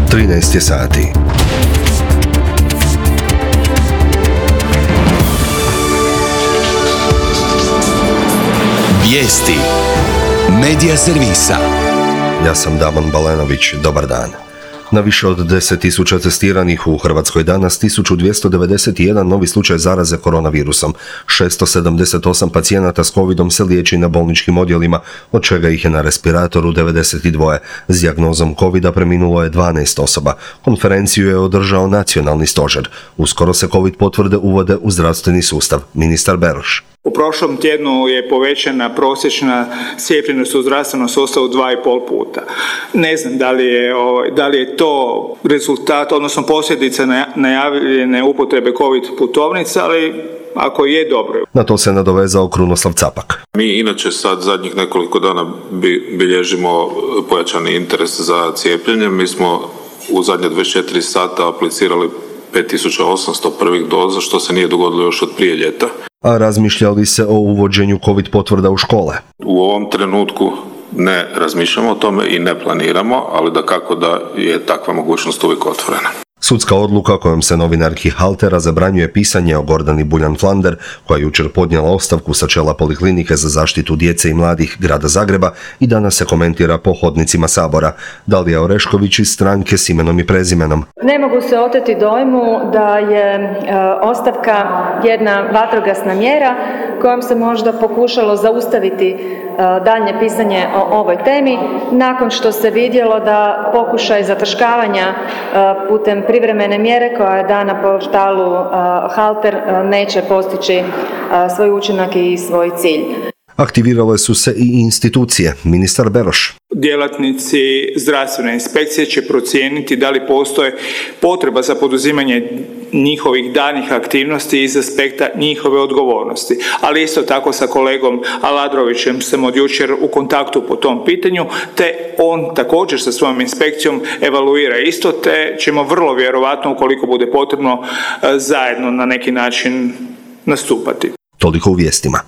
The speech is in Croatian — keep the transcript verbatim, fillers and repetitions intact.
trinaest je sati. Vijesti Medija servisa. Ja sam Damon Balenović, dobar dan. Na više od deset tisuća testiranih u Hrvatskoj danas tisuću dvjesto devedeset jedan novi slučaj zaraze koronavirusom. šesto sedamdeset osam pacijenata s covidom se liječi na bolničkim odjelima, od čega ih je na respiratoru devedeset dva. S dijagnozom covida preminulo je dvanaest osoba. Konferenciju je održao nacionalni stožer. Uskoro se covid potvrde uvode u zdravstveni sustav. Ministar Beroš. U prošlom tjednu je povećana prosječna cijepljenost u zdravstvenom sustavu dva i pol puta. Ne znam da li je, da li je to rezultat, odnosno posljedica najavljene upotrebe covid putovnica, ali ako je, dobro. Na to se nadovezao Krunoslav Capak. Mi inače sad zadnjih nekoliko dana bilježimo pojačani interes za cijepljenje. Mi smo u zadnje dvadeset četiri sata aplicirali pet tisuća osamsto prvih doza, što se nije dogodilo još od prije ljeta. A razmišljali se o uvođenju covid potvrda u škole? U ovom trenutku ne razmišljamo o tome i ne planiramo, ali dakako da je takva mogućnost uvijek otvorena. Sudska odluka kojom se novinarki Haltera zabranjuje pisanje o Gordani Buljan-Flander, koja je jučer podnijela ostavku sa čela Poliklinike za zaštitu djece i mladih grada Zagreba, i danas se komentira po hodnicima Sabora. Dalija Orešković iz stranke s imenom i prezimenom. Ne mogu se oteti dojmu da je e, ostavka jedna vatrogasna mjera kojom se možda pokušalo zaustaviti e, daljnje pisanje o ovoj temi, nakon što se vidjelo da pokušaj zataškavanja e, putem privremene mjere koja je dana po portalu uh, Halter uh, neće postići uh, svoj učinak i svoj cilj. Aktivirale su se i institucije. Ministar Beroš. Djelatnici zdravstvene inspekcije će procijeniti da li postoje potreba za poduzimanje njihovih daljnjih aktivnosti iz aspekta njihove odgovornosti. Ali isto tako sa kolegom Aladrovićem sam od jučer u kontaktu po tom pitanju, te on također sa svojom inspekcijom evaluira isto, te ćemo vrlo vjerovatno, ukoliko bude potrebno, zajedno na neki način nastupati. Toliko u vijestima.